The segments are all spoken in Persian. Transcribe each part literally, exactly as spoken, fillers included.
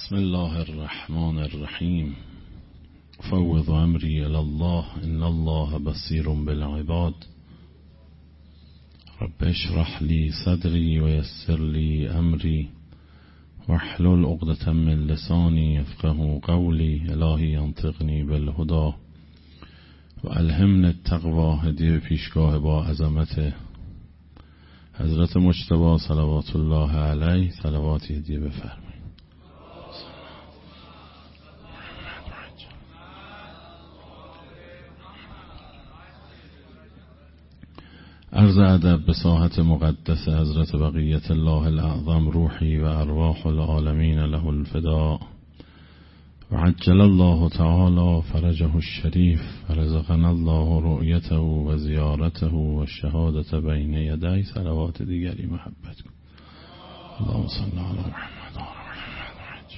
بسم الله الرحمن الرحیم. فوض امری الی الله ان الله بصیر بالعباد. رب اشرح لی صدری و یسر لی امری واحلل عقدة من لسانی یفقهوا قولی. الهی انطقنی بالهدی و الهمنی التقوی. هدیه پیشگاه با عظمت حضرت مجتبی صلوات الله علیه. صلواتی هدیه بفرمایید. عرض ادب به ساحت مقدس حضرت بقیت الله الاعظم روحی و ارواح العالمین له الفداء و عجل الله تعالی فرجه الشریف و رزقنا الله رؤیته و زیارته و شهادت بین یدی. صلوات دیگری محبت کن. اللهم صل علی محمد و آل محمد.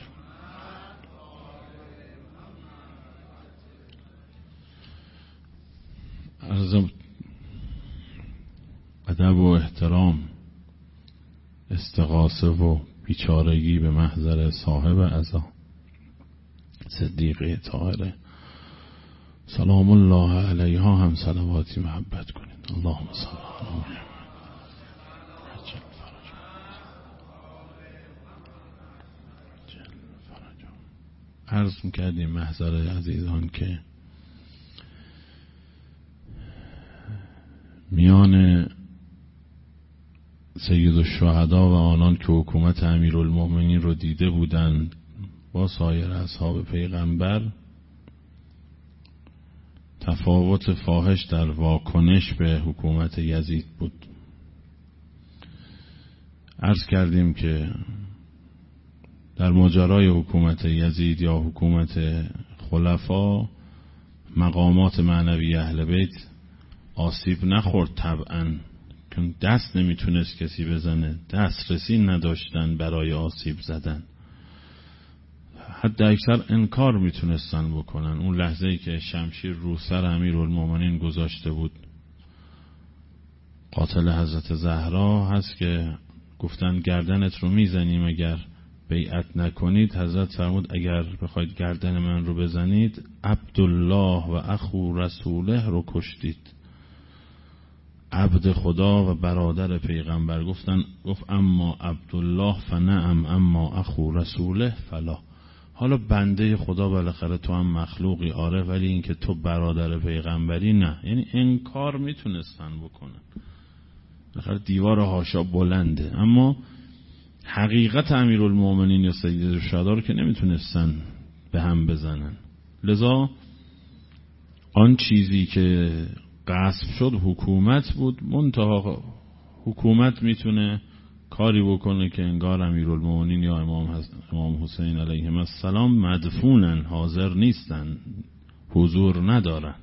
عرض ادب و احترام، استغاثه و بیچارگی به محضر صاحب عزا صدیقه طاهره سلام الله علیها هم صلواتی محبت کنید. اللهم صل علی محمد. عرض میکردیم محضر عزیزان که میان سید الشهدا و آنان که حکومت امیرالمؤمنین رو دیده بودند با سایر اصحاب پیغمبر تفاوت فاحش در واکنش به حکومت یزید بود. عرض کردیم که در ماجرای حکومت یزید یا حکومت خلفا مقامات معنوی اهل بیت آسیب نخورد طبعاً، که دست نمیتونست کسی بزنه، دسترسی نداشتن برای آسیب زدن، حتی اکثر انکار میتونستن بکنن. اون لحظه ای که شمشیر رو سر امیرالمومنین گذاشته بود قاتل حضرت زهرا هست که گفتن گردنت رو میزنیم اگر بیعت نکنید. حضرت فرمود اگر بخواید گردن من رو بزنید عبدالله و اخو رسوله رو کشتید. عبد خدا و برادر پیغمبر. گفتن گفت اما عبدالله فنعم اما اخو رسوله فلا. حالا بنده خدا بالاخره تو هم مخلوقی آره، ولی اینکه تو برادر پیغمبری نه. یعنی انکار میتونستن بکنن، بالاخره دیوار حاشا بلنده، اما حقیقت امیرالمومنین یا سید الشهدا رو که نمیتونستن به هم بزنن. لذا آن چیزی که غصب شد حکومت بود. منتها حکومت میتونه کاری بکنه که انگار امیرالمومنین یا امام, امام حسین علیهم السلام مدفونن، حاضر نیستن، حضور ندارن.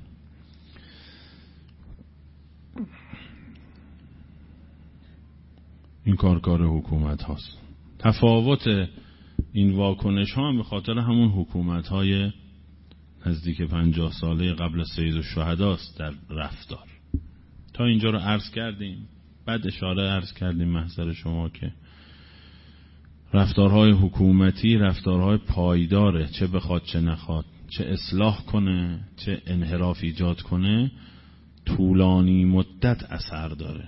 این کار کار حکومت هاست. تفاوت این واکنش ها هم به خاطر همون حکومت های نزدیک پنجاه ساله قبل سید الشهدا است در رفتار. تا اینجا رو عرض کردیم. بعد اشاره عرض کردیم محضر شما که رفتارهای حکومتی رفتارهای پایداره، چه بخواد چه نخواد، چه اصلاح کنه چه انحراف ایجاد کنه، طولانی مدت اثر داره.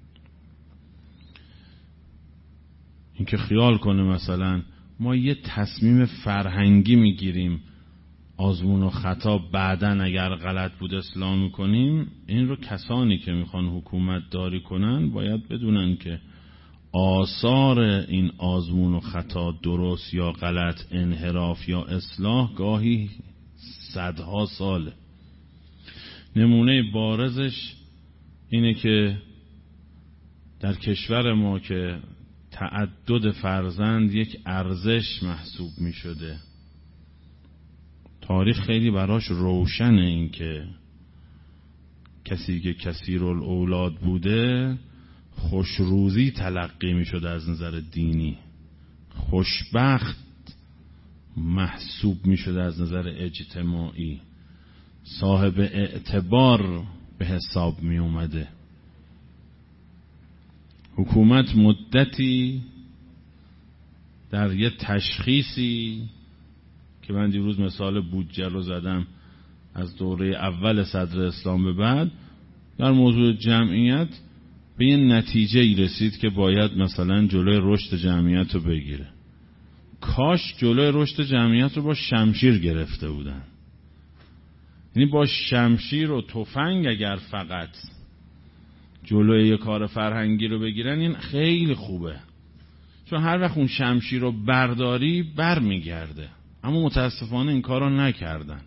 اینکه خیال کنه مثلا ما یه تصمیم فرهنگی میگیریم آزمون و خطا بعداً اگر غلط بود اصلاح میکنیم، این رو کسانی که میخوان حکومت داری کنن باید بدونن که آثار این آزمون و خطا، درست یا غلط، انحراف یا اصلاح، گاهی صدها ساله. نمونه بارزش اینه که در کشور ما که تعدد فرزند یک ارزش محسوب میشده، تاریخ خیلی براش روشنه. این که کسی که کثیرالاولاد بوده خوشروزی تلقی می شده از نظر دینی، خوشبخت محسوب می شده از نظر اجتماعی، صاحب اعتبار به حساب می اومده. حکومت مدتی در یه تشخیصی که من دیروز مثال بودجه رو زدم از دوره اول صدر اسلام به بعد، در موضوع جمعیت به یه نتیجه ای رسید که باید مثلا جلوی رشد جمعیت رو بگیره. کاش جلوی رشد جمعیت رو با شمشیر گرفته بودن. یعنی با شمشیر و تفنگ اگر فقط جلوی یه کار فرهنگی رو بگیرن این خیلی خوبه، چون هر وقت اون شمشیر رو برداری بر میگرده. اما متاسفانه این کار رو نکردن.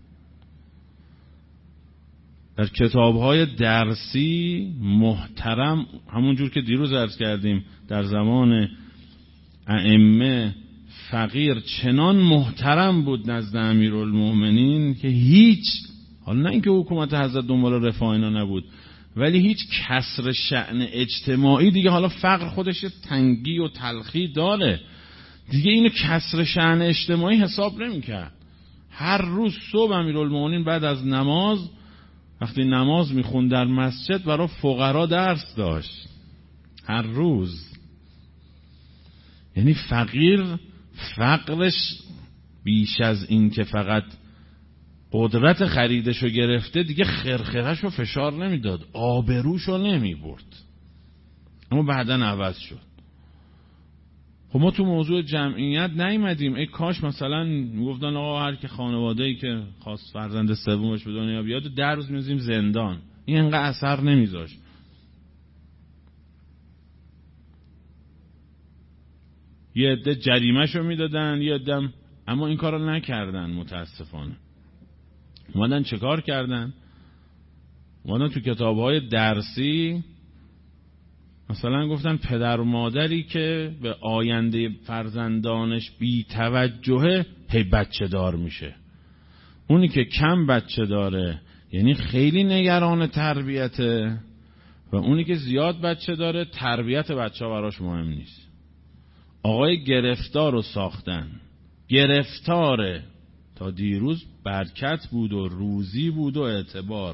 در کتاب‌های درسی محترم، همونجور که دیروز عرض کردیم در زمان ائمه فقیر چنان محترم بود نزد امیرالمومنین که هیچ، حالا نه اینکه حکومت حضرت دنبال رفاه اینا نبود، ولی هیچ کسر شأن اجتماعی دیگه، حالا فقر خودش تنگی و تلخی داره دیگه، اینو کسر شأن اجتماعی حساب نمی‌کرد. هر روز صبح امیرالمومنین بعد از نماز، وقتی نماز میخوند در مسجد، برای فقرا درس داشت هر روز. یعنی فقیر فقرش بیش از این که فقط قدرت خریدشو گرفته، دیگه خرخرهشو فشار نمیداد، آبروشو نمیبرد. اما بعداً عوض شد. خب ما تو موضوع جمعیت نیومدیم ای کاش مثلا میگفتن آقا هر که خانواده‌ای که خواست فرزند سومش به دنیا بیاد در روز میذاریم زندان. این انقدر اثر نمیذاشت. یه عده جریمه‌شو میدادن، یه عده، اما این کارو نکردن متاسفانه. اومدن چه کار کردن؟ اومدن تو کتاب‌های درسی مثلا گفتن پدر و مادری که به آینده فرزندانش بی توجهه هی بچه دار میشه. اونی که کم بچه داره یعنی خیلی نگران تربیته، و اونی که زیاد بچه داره تربیت بچه ها براش مهم نیست. آقای گرفتار رو ساختن، گرفتاره. تا دیروز برکت بود و روزی بود و اعتبار،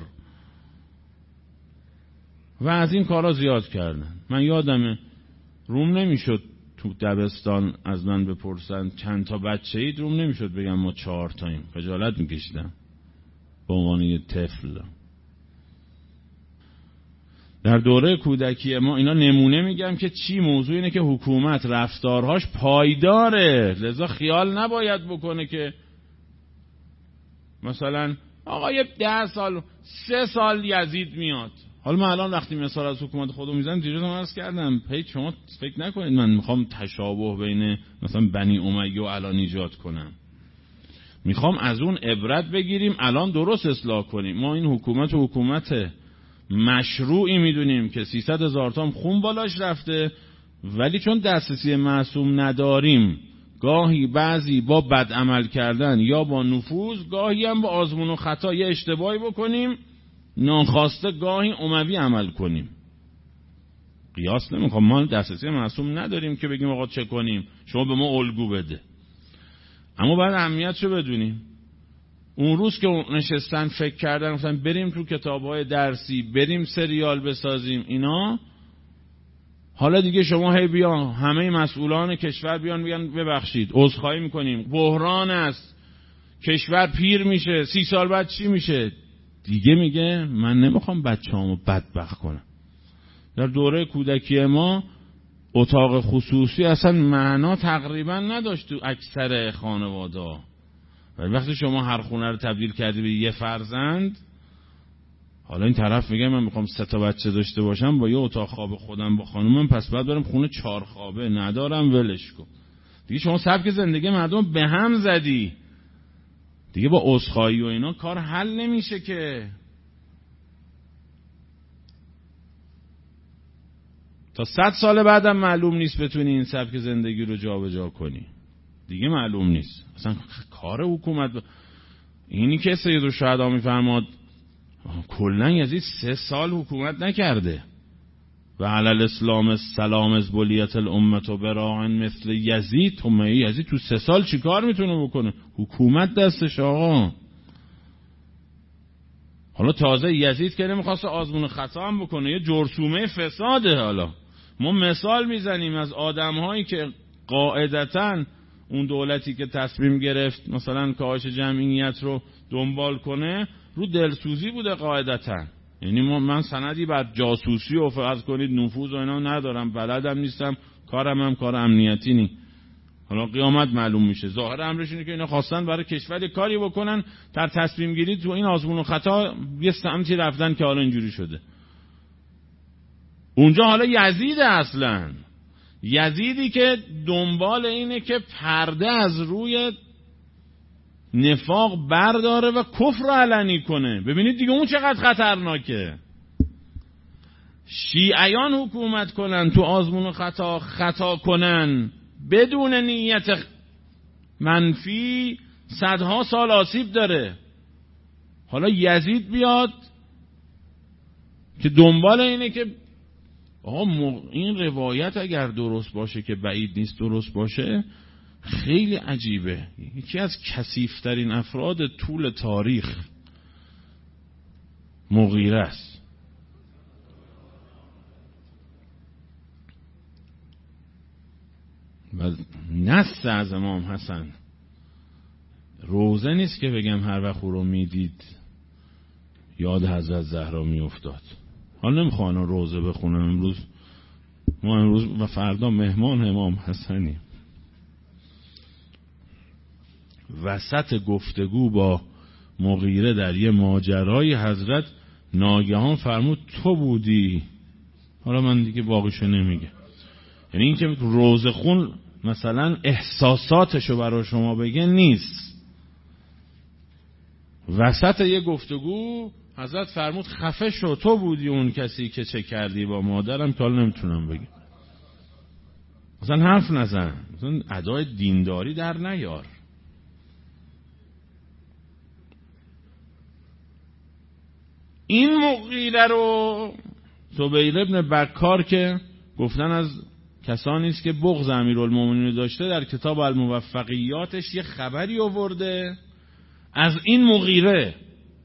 و از این کارا زیاد کردن. من یادمه روم نمیشد تو دبستان از من بپرسن چند تا بچه اید، روم نمیشد بگم ما چهار تاییم، خجالت میکشیدم به عنوان یه طفل. در دوره کودکی ما اینا نمونه میگم که چی، موضوع اینه که حکومت رفتارهاش پایداره، لذا خیال نباید بکنه که مثلا آقا یه ده سال سه سال یزید میاد. حالا من الان وقتی مثال از حکومت خودم میزنم، دیروز هم عرض کردم پیک شما فکر نکنید من میخوام تشابه بین مثلا بنی امیه و الان ایجاد کنم. میخوام از اون عبرت بگیریم، الان درست اصلاح کنیم. ما این حکومت و حکومت مشروعی میدونیم که سیصد هزار تا خون بالاش رفته، ولی چون دسترسی معصوم نداریم، گاهی بعضی با بد عمل کردن یا با نفوذ، گاهی هم با آزمون و خطا یه اشتباهی بکنیم، ناخواسته گاهی اموی عمل کنیم. قیاس نمیخوام، ما دسترسی معصوم نداریم که بگیم آقا چه کنیم شما به ما الگو بده. اما باید اهمیتشو بدونیم. اون روز که نشستن فکر کردن گفتن بریم تو کتاب‌های درسی، بریم سریال بسازیم اینا، حالا دیگه شما هی بیا همه مسئولان کشور بیان بگن ببخشید عذرخواهی میکنیم، بحران است، کشور پیر میشه، سی سال بعد چی میشه؟ دیگه میگه من نمیخوام بچه‌هامو بدبخت کنم. در دوره کودکی ما اتاق خصوصی اصلا معنا تقریبا نداشت تو اکثر خانواده‌ها، ولی وقتی شما هر خونه رو تبدیل کردی به یه فرزند، حالا این طرف میگه من میخوام سه تا بچه داشته باشم با یه اتاق خواب خودم با خانومم، پس بعد برم خونه چهار خوابه، ندارم ولش کن. دیگه شما سبک زندگی مردم به هم زدی، دیگه با عذرخواهی و اینا کار حل نمیشه که. تا صد سال بعدم معلوم نیست بتونی این سبک زندگی رو جابجا کنی، دیگه معلوم نیست. اصلا کار حکومت ب... اینی که سیدالشهدا میفرماد کلن یزید سه سال حکومت نکرده و علی الاسلام السلام از بلیت الامت و براعن مثل یزید. تو می یزید تو سه سال چی کار میتونه بکنه؟ حکومت دستش آقا. حالا تازه یزید که نمیخواست آزمون خطا هم بکنه، یه جرثومه فساده. حالا ما مثال میزنیم از آدم هایی که قاعدتاً اون دولتی که تصمیم گرفت مثلا کاهش جمعیت رو دنبال کنه رو دلسوزی بوده قاعدتاً. یعنی من سندی بعد جاسوسی و فرض کنید نفوذ و اینا ندارم، بلدم نیستم، کارم هم کار امنیتی نی. حالا قیامت معلوم میشه. ظاهر امرش اینه که اینا خواستن برای کشور کاری بکنن، در تصمیم گیری تو این آزمون و خطا یه سمتی رفتن که حالا اینجوری شده. اونجا حالا یزید اصلا یزیدی که دنبال اینه که پرده از روی نفاق برداره و کفر علنی کنه. ببینید دیگه اون چقدر خطرناکه. شیعیان حکومت کنن، تو آزمون و خطا خطا کنن بدون نیت منفی، صدها سال آسیب داره. حالا یزید بیاد که دنبال اینه که آقا این روایت اگر درست باشه که بعید نیست درست باشه، خیلی عجیبه. یکی از کثیف‌ترین افراد طول تاریخ مغیره است. و نص از امام حسن روزه نیست که بگم هر وقت او رو میدید یاد حضرت زهرا میافتاد. حالا نمیخوام روزه بخونم امروز، ما امروز و فردا مهمان امام حسنی. وسط گفتگو با مغیره در یه ماجرای حضرت ناگهان فرمود تو بودی. حالا من دیگه باقیشو نمیگه. یعنی این که روزه خون مثلا احساساتشو برای شما بگه نیست. وسط یه گفتگو حضرت فرمود خفه شو، تو بودی اون کسی که چه کردی با مادرم که حالا نمیتونم بگم. مثلا حرف نزن، مثلا ادای دینداری در نیار. این مغیره رو زبیر ابن بکار که گفتن از کسانی است که بغض امیرالمومنین داشته، در کتاب الموفقیاتش یه خبری آورده از این مغیره.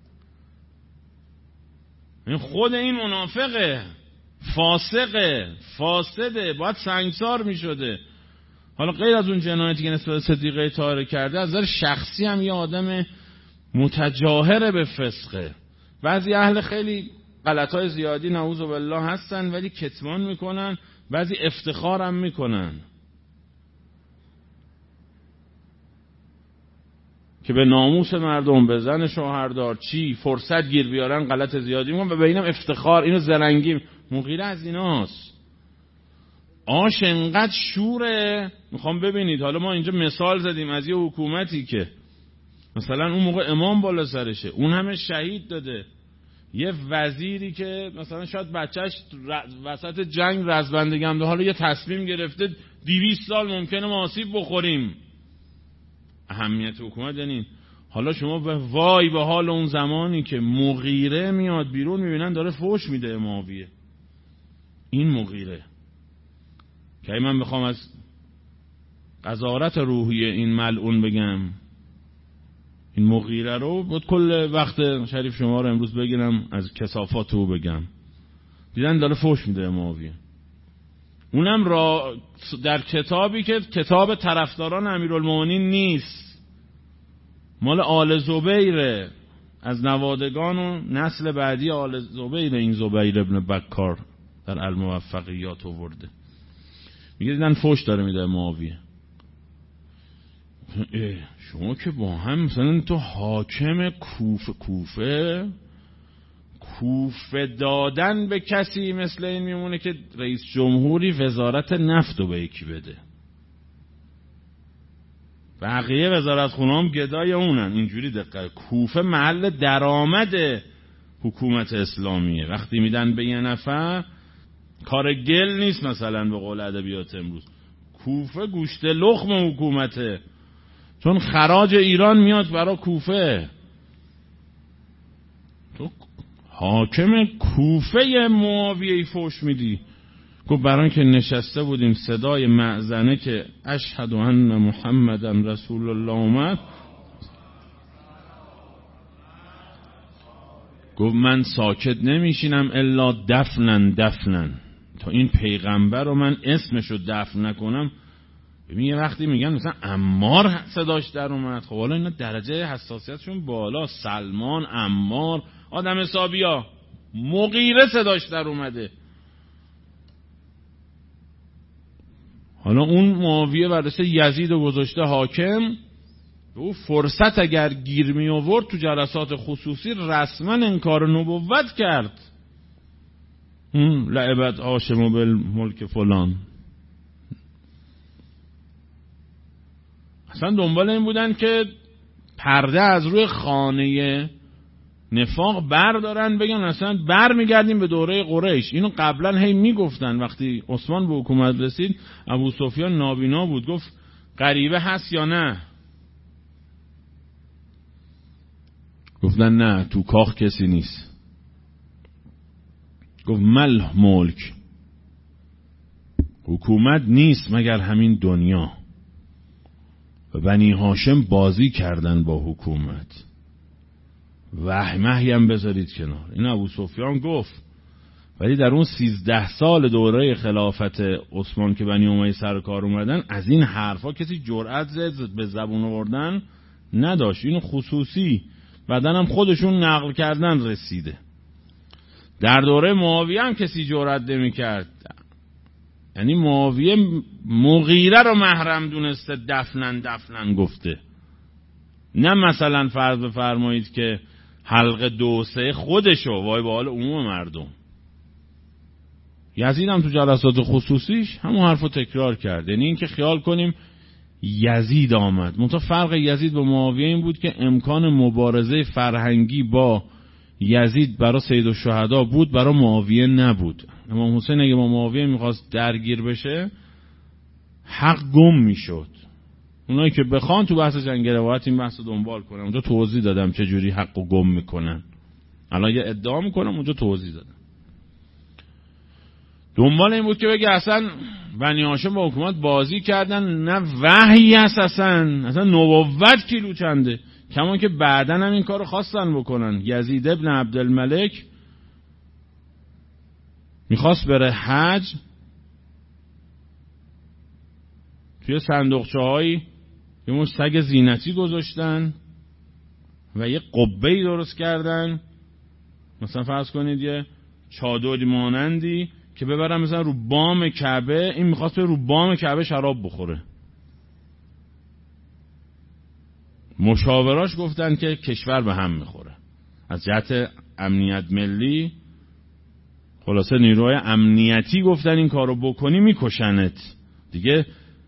خود این منافقه، فاسقه، فاسده، باید سنگسار می شده. حالا غیر از اون جنایتی که نسبت صدیقه طاهره کرده، از نظر شخصی هم یه آدم متجاهر به فسقه. بعضی اهل خیلی غلطای زیادی نعوذ بالله هستن ولی کتمان میکنن، بعضی افتخار هم میکنن که به ناموس مردم، به زن شوهردار چی فرصت گیر بیارن، غلط زیادی میکنن و به اینم افتخار، اینو زرنگی. مغیره از ایناست. آش انقدر شوره. میخوام ببینید، حالا ما اینجا مثال زدیم از یه حکومتی که مثلا اون موقع امام بالا سرشه، اون همه شهید داده، یه وزیری که مثلا شاید بچهش وسط جنگ رزبندگی هم ده، حالا یه تصمیم گرفته دویست سال ممکنه ما آسیب بخوریم. اهمیت حکومت یعنی حالا شما به وای به حال اون زمانی که مغیره میاد بیرون میبینن داره فوش میده معاویه. این مغیره که من بخوام از قذارت روحی این ملعون بگم، این مغیره رو بود کل وقت شریف شما رو امروز بگیرم از کثافات رو بگم. دیدن داره فوش میده معاویه. اونم را در کتابی که کتاب طرفداران امیرالمومنین نیست، مال آل زبیره، از نوادگان و نسل بعدی آل زبیر. این زبیر ابن بکار در الموفقیات آورده. میگه دیدن فوش داره میده معاویه. شما که با هم مثلا تو حاکم کوفه کوفه کوفه دادن به کسی مثل این میمونه که رئیس جمهوری وزارت نفت رو به یکی بده، بقیه وزارت خونه هم گدای اونن. اینجوری دقیقه کوفه محل درآمد حکومت اسلامیه. وقتی میدن به یه نفر کار گل نیست، مثلا به قول ادبیات امروز کوفه گوشت لخم حکومته، چون خراج ایران میاد برای کوفه. تو حاکم کوفه معاویه فوش میدی. گفت برای که نشسته بودیم صدای مأذنه که اشهد ان محمدا رسول الله اومد، گفت من ساکت نمیشینم الا دفنن دفنن، تا این پیغمبر رو من اسمشو دفن نکنم ببین یه وقتی میگن مثلا عمار صداش در اومد، خب حالا اینا درجه حساسیتشون بالا، سلمان، عمار، آدم حسابیا، مغیره صداش در اومده. حالا اون معاویه برداشته یزید و گذاشته حاکم، او فرصت اگر گیر می آورد تو جلسات خصوصی رسما انکار نبوت کرد. اون لعبت هاشم بالملک فلان. اصلا دنبال این بودن که پرده از روی خانه نفاق بردارن، بگن اصلا بر میگردیم به دوره قریش. اینو قبلا هی میگفتن. وقتی عثمان به حکومت رسید ابو سفیان نابینا بود، گفت غریبه هست یا نه؟ گفتن نه تو کاخ کسی نیست. گفت مل ملک، حکومت نیست مگر همین دنیا. و بنی هاشم بازی کردن با حکومت. وحی محی هم بذارید کنار. این ابو سفیان گفت. ولی در اون سیزده سال دوره خلافت عثمان که بنی امیه سر کار اومدن، از این حرفا کسی جرأت زد به زبون آوردن نداشت. اینو خصوصی بعدن هم خودشون نقل کردن رسیده. در دوره معاویه هم کسی جرأت نمی‌کرد. یعنی معاویه مغیره رو محرم دونسته، دفنن دفنن گفته. نه مثلا فرض بفرمایید که حلقه دو سه خودشو وای به حال عموم مردم. یزید هم تو جلسات خصوصیش همون حرفو تکرار کرد. یعنی این که خیال کنیم یزید آمد. منتها فرق یزید با معاویه این بود که امکان مبارزه فرهنگی با یزید برای سید الشهدا بود، برای معاویه نبود. امام حسین اگه با معاویه میخواست درگیر بشه حق گم میشد. اونایی که بخوان تو بحث جنگ روایت این بحث دنبال کنن. اونجا توضیح دادم چه جوری حقو گم میکنن. الان یه ادعا میکنم اونجا توضیح دادم. دنبال این بود که بگه اصلا بنی هاشم با حکومت بازی کردن، نه وحی هست اصلا اصلا نبوت کیلو چنده. کمان که بعدن هم این کارو خواستن بکنن. یزید ابن عبدالملک میخواست بره حج، توی صندوقچه هایی یه مش سگ زینتی گذاشتن و یه قبه‌ای درست کردن، مثلا فرض کنید یه چادری مانندی که ببرن مثلا رو بام کعبه. این میخواست به رو بام کعبه شراب بخوره. مشاوراش گفتن که کشور به هم میخوره. از جهت امنیت ملی خلاصه نیروهای امنیتی گفتن این کارو بکنی میکشنت دیگه،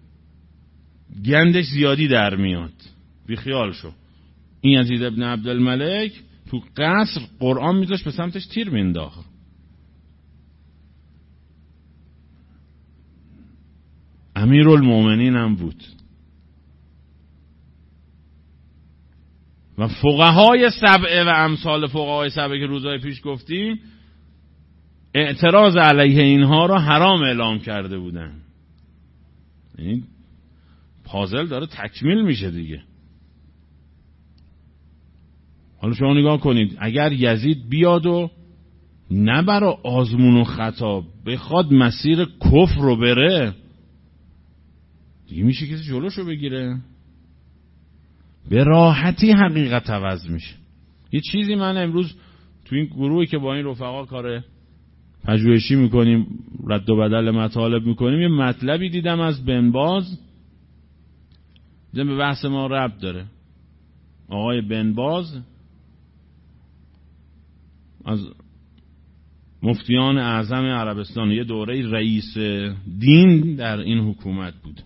گندش زیادی در میاد، بی خیال شو. این یزید ابن عبدالملک تو قصر قرآن میذاشت به سمتش تیر مینداخت. امیرالمومنین هم بود. و فقهای سبعه و امثال فقهای سبعه که روزهای پیش گفتیم اعتراض علیه اینها را حرام اعلام کرده بودن. یعنی پازل داره تکمیل میشه دیگه. حالا شما نگاه کنید، اگر یزید بیاد و نه برای آزمون و خطا بخواد مسیر کفر رو بره، دیگه میشه کسی جلوشو بگیره؟ به راحتی حقیقت عوض میشه. یه چیزی من امروز تو این گروهی که با این رفقا کار پژوهشی میکنیم، رد و بدل مطالب میکنیم، یه مطلبی دیدم از بن باز، دیدم به بحث ما ربط داره. آقای بن باز از مفتیان اعظم عربستان، یه دوره رئیس دین در این حکومت بود.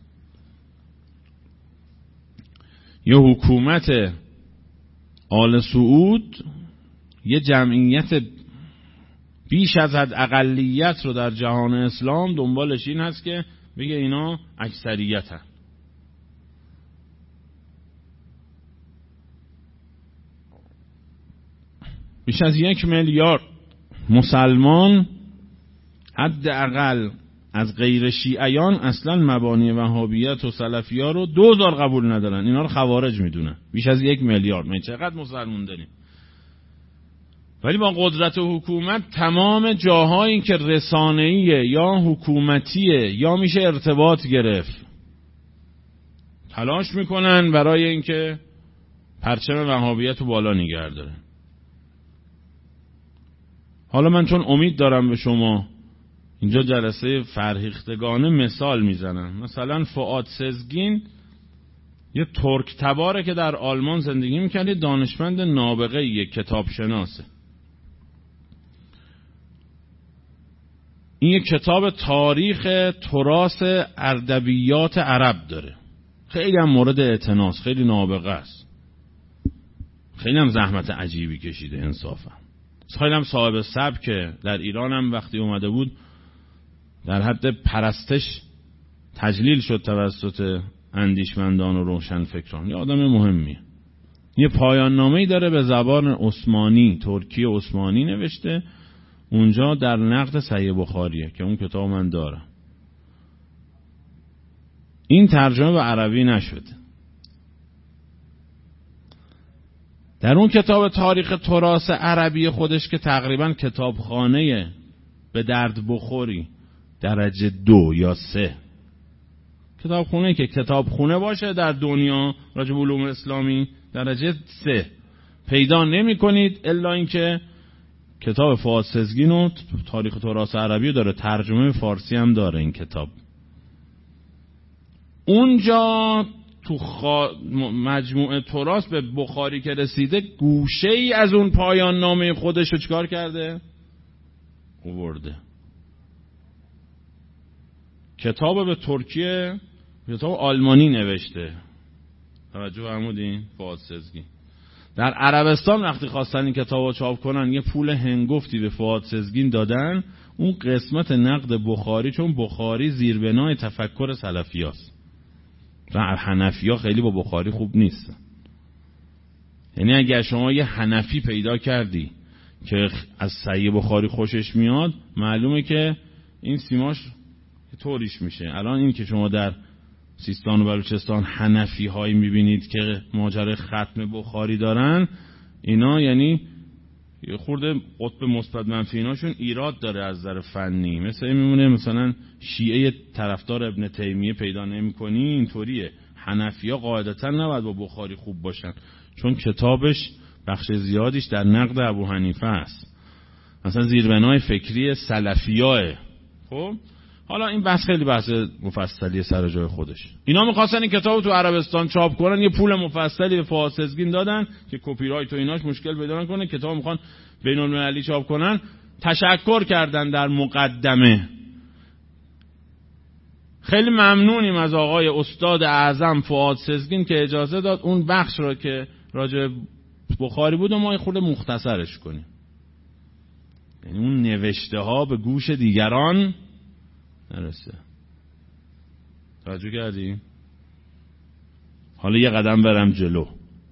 یه حکومت آل سعود یه جمعیت بیش از حد اقلیت رو در جهان اسلام دنبالش این هست که بگه اینا اکثریت هست. بیش از یک میلیارد مسلمان حداقل از غیر شیعیان اصلا مبانی وهابیت و سلفیه رو دوزار قبول ندارن. اینا رو خوارج میدونن. بیش از یک میلیارد. من چقدر مسلمان داریم؟ ولی با قدرت حکومت تمام جاهایی که رسانه‌ایه یا حکومتیه یا میشه ارتباط گرفت تلاش میکنن برای اینکه پرچم وهابیت رو بالا نگه دارن. حالا من چون امید دارم به شما اینجا جلسه فرهیختگانه مثال میزنم. مثلا فؤاد سزگین یه ترک تباره که در آلمان زندگی میکرد، یه دانشمند نابغه، یه کتاب شناسه. این یه کتاب تاریخ تراث ادبیات عرب داره، خیلی هم مورد اعتناست، خیلی نابغه است، خیلی هم زحمت عجیبی کشیده انصافا. خیلی هم صاحب سبکه. در ایران هم وقتی اومده بود در حد پرستش تجلیل شد توسط اندیشمندان و روشنفکران. یه آدم مهمیه. یه پایان نامه‌ای داره به زبان عثمانی، ترکی عثمانی نوشته، اونجا در نقد صحیح بخاریه که اون کتاب من دارم. این ترجمه به عربی نشد. در اون کتاب تاریخ تراث عربی خودش که تقریبا کتابخانه به درد بخوری درجه دو یا سه، کتابخونه که کتابخونه باشه در دنیا راجع به علوم اسلامی درجه سه پیدا نمی کنید الا اینکه کتاب فؤاد سزگین و تاریخ تراث عربی داره، ترجمه فارسی هم داره این کتاب. اونجا تو خا... مجموعه تراث به بخاری که رسیده گوشه ای از اون پایان نامه خودش رو چکار کرده؟ آورده. کتاب به ترکیه، کتاب آلمانی نوشته. توجه فرمودین؟ فؤاد سزگین. در عربستان وقتی خواستن این کتاب رو چاپ کنن یه پول هنگفتی به فؤاد سزگین دادن. اون قسمت نقد بخاری، چون بخاری زیربنای تفکر سلفیاست و حنفی‌ها خیلی با بخاری خوب نیستن. یعنی اگر شما یه حنفی پیدا کردی که از صحیح بخاری خوشش میاد، معلومه که این سیماش طوریش میشه. الان این که شما در سیستان و بلوچستان حنفی هایی میبینید که ماجرای ختم بخاری دارن، اینا یعنی یه خورده قطب مثبت منفی ایناشون ایراد داره از نظر فنی. مثلا میمونه مثلا شیعه طرفدار ابن تیمیه پیدا نمی‌کنی، اینطوریه. حنفی‌ها قاعدتاً نباید با بخاری خوب باشن، چون کتابش بخش زیادیش در نقد ابو حنیفه است، مثلا زیربنای فکری سلفیاه. خب حالا این بحث خیلی بحث مفصلی سر جای خودش. اینا می‌خواستن این کتابو تو عربستان چاپ کنن، یه پول مفصلی به فؤاد سزگین دادن که کپی رایت و ایناش مشکل پیدا نکنه، کتاب می‌خوان بین‌المللی چاپ کنن. تشکر کردن در مقدمه. خیلی ممنونیم از آقای استاد اعظم فؤاد سزگین که اجازه داد اون بخش رو که راجع بخاری بود و ما خود مختصرش کنیم. یعنی اون نوشته ها به گوش دیگران نرسه. توجه کردی؟ حالا یه قدم برم جلو.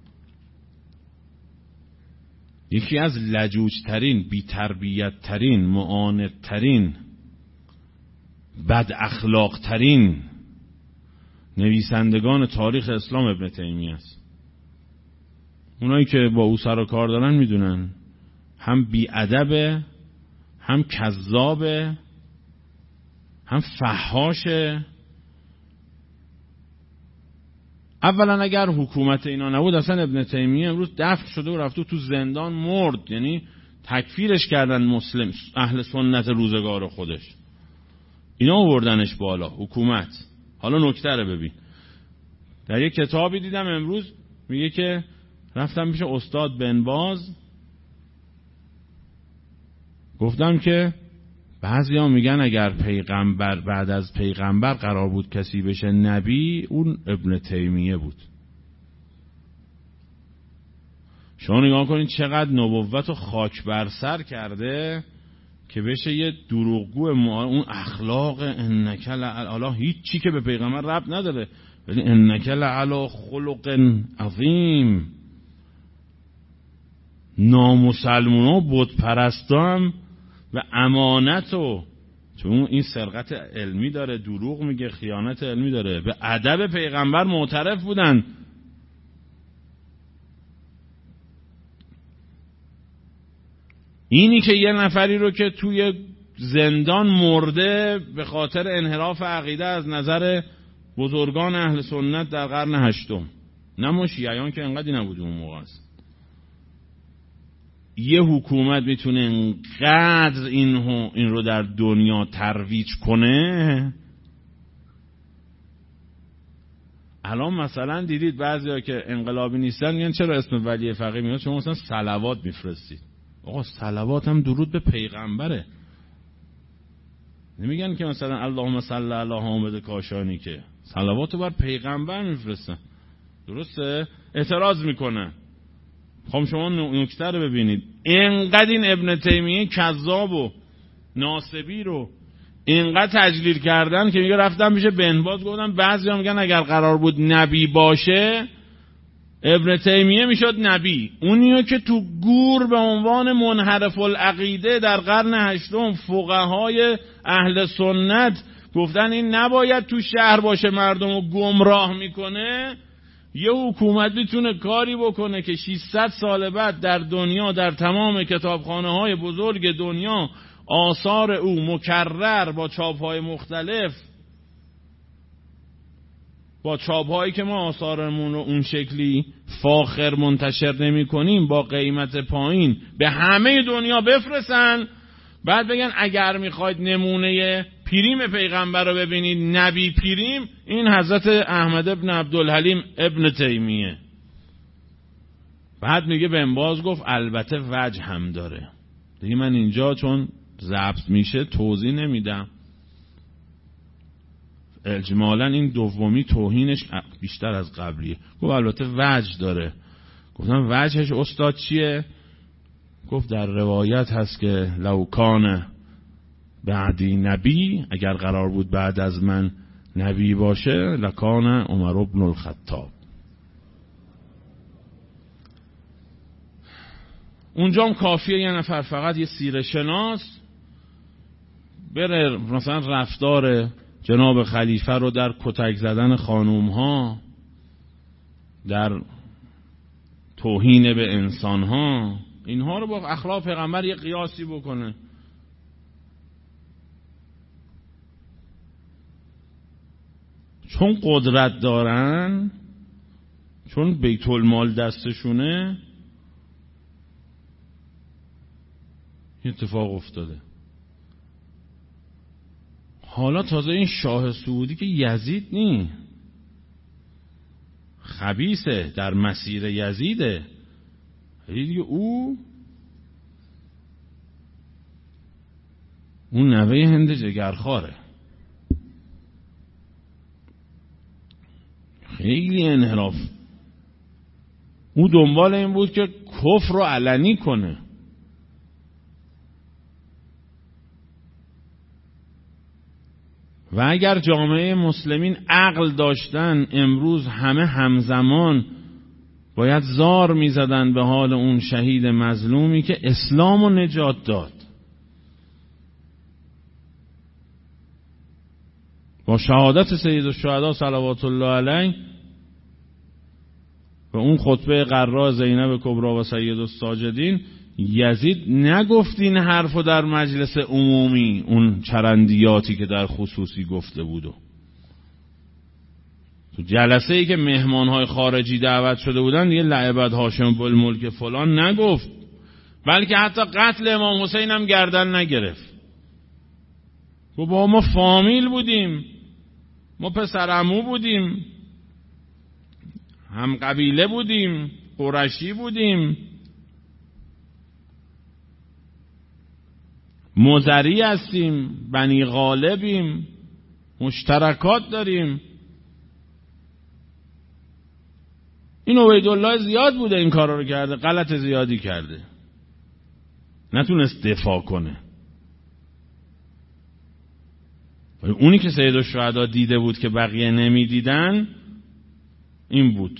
یکی از لجوجترین، بی‌تربیت‌ترین، معاندترین، بد اخلاقترین نویسندگان تاریخ اسلام ابن تیمیه است. اونایی که با او سر و کار دارن میدونن هم بی‌ادبه، هم کذابه، هم فحاشه. اولا اگر حکومت اینا نبود اصلا ابن تیمیه امروز دفن شده و رفته تو زندان مرد. یعنی تکفیرش کردن مسلم اهل سنت روزگار خودش، اینا آوردنش بالا، حکومت. حالا نکته رو ببین. در یک کتابی دیدم امروز میگه که رفتم پیش استاد بن باز، گفتم که بعضیا میگن اگر پیغمبر بعد از پیغمبر قرار بود کسی بشه نبی، اون ابن تیمیه بود. شما نگاه کنید چقدر نبوت رو خاک بر سر کرده که بشه یه دروغگو. اون اخلاق انک لعلا، هیچ چی که به پیغمبر ربط نداره، ولی انک لعلا خلق عظیم. نامسلمونا و بت پرستا هم و امانت و چون این سرقت علمی داره، دروغ میگه، خیانت علمی داره، به ادب پیغمبر معترف بودن. اینی که یه نفری رو که توی زندان مرده به خاطر انحراف عقیده از نظر بزرگان اهل سنت در قرن هشتم، نه ما شیعیان که انقدی نبود اون موقع است. یه حکومت میتونه انقدر اینو این رو در دنیا ترویج کنه. الان مثلا دیدید بعضیا که انقلابی نیستن میگن چرا اسم ولی فقیه میاد، شما مثلا صلوات میفرستید. آقا صلوات هم درود به پیغمبره، نمیگن که مثلا اللهم صل علی حامد کاشانی، که صلوات بر پیغمبر میفرستن. درسته؟ اعتراض میکنن. خب شما نکته رو ببینید، اینقدر این ابن تیمیه کذاب و ناصبی رو اینقدر تجلیل کردن که میگه رفتم میشه بنباز گفتن بعضیا میگن اگر قرار بود نبی باشه ابن تیمیه میشد نبی. اونیو که تو گور به عنوان منحرف العقیده در قرن هشتم فقهای اهل سنت گفتن این نباید تو شهر باشه مردم رو گمراه میکنه، یه حکومت میتونه کاری بکنه که ششصد سال بعد در دنیا در تمام کتابخانه های بزرگ دنیا آثار او مکرر با چاپ های مختلف، با چاپ هایی که ما آثارمون رو اون شکلی فاخر منتشر نمی کنیم با قیمت پایین به همه دنیا بفرستن، بعد بگن اگر میخواید نمونه پیریم پیغمبر رو ببینید، نبی پیریم، این حضرت احمد ابن عبدالحلیم ابن تیمیه. بعد میگه بن باز گفت البته وجه هم داره. دیگه من اینجا چون ضبط میشه توضیح نمیدم. اجمالا این دومی توهینش بیشتر از قبلیه. گفت البته وجه داره. گفتم وجهش استاد چیه؟ گفت در روایت هست که لو کان بعدی نبی، اگر قرار بود بعد از من نبی باشه لکان عمر بن الخطاب. اونجا هم کافیه یه نفر فقط یه سیره شناس بره مثلا رفتار جناب خلیفه رو در کتک زدن خانوم ها، در توهین به انسان ها، اینها رو با اخلاق پیغمبر یه قیاسی بکنه. چون قدرت دارن، چون بیت المال دستشونه، اتفاق افتاده. حالا تازه این شاه سعودی که یزید نی، خبیثه، در مسیر یزیده، دیگه او اون نوه هند جگرخواره. خیلی انحراف. او دنبال این بود که کفر رو علنی کنه. و اگر جامعه مسلمین عقل داشتن امروز همه همزمان باید زار میزدن به حال اون شهید مظلومی که اسلام رو نجات داد. با شهادت سید الشهدا صلوات الله علیه و اون خطبه قرا زینب کبرا و سید الساجدین، یزید نگفت این حرفو در مجلس عمومی، اون چرندیاتی که در خصوصی گفته بودو. تو جلسه ای که مهمانهای خارجی دعوت شده بودن دیگه لعبت هاشم بالملک فلان نگفت، بلکه حتی قتل امام حسین هم گردن نگرفت. گفت با ما فامیل بودیم، ما پسر عمو بودیم، هم قبیله بودیم، قرشی بودیم، مزری هستیم، بنی غالبیم، مشترکات داریم. این عبیدالله زیاد بوده این کارا رو کرده، غلط زیادی کرده، نتونست دفاع کنه. ولی اونی که سید الشهدا دیده بود که بقیه نمی دیدن این بود.